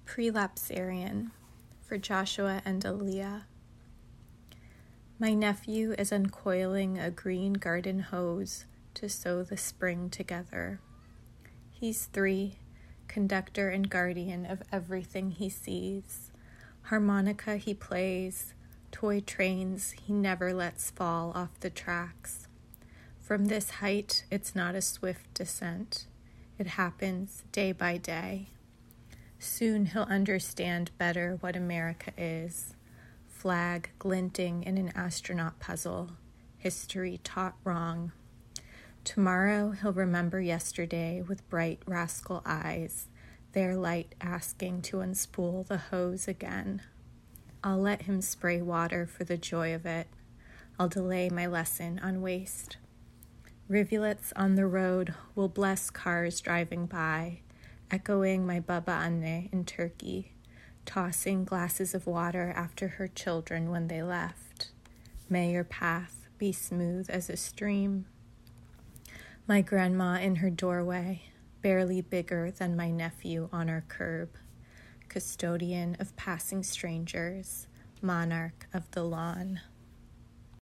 Prelapsarian for Joshua and Aaliyah. My nephew is uncoiling a green garden hose to sow the spring together. He's 3, conductor and guardian of everything he sees. Harmonica he plays, toy trains he never lets fall off the tracks. From this height, it's not a swift descent. It happens day by day. Soon he'll understand better what America is. Flag glinting in an astronaut puzzle. History taught wrong. Tomorrow he'll remember yesterday with bright rascal eyes, their light asking to unspool the hose again. I'll let him spray water for the joy of it. I'll delay my lesson on waste. Rivulets on the road will bless cars driving by, echoing my Baba Anne in Turkey, tossing glasses of water after her children when they left. May your path be smooth as a stream. My grandma in her doorway, barely bigger than my nephew on our curb, custodian of passing strangers, monarch of the lawn.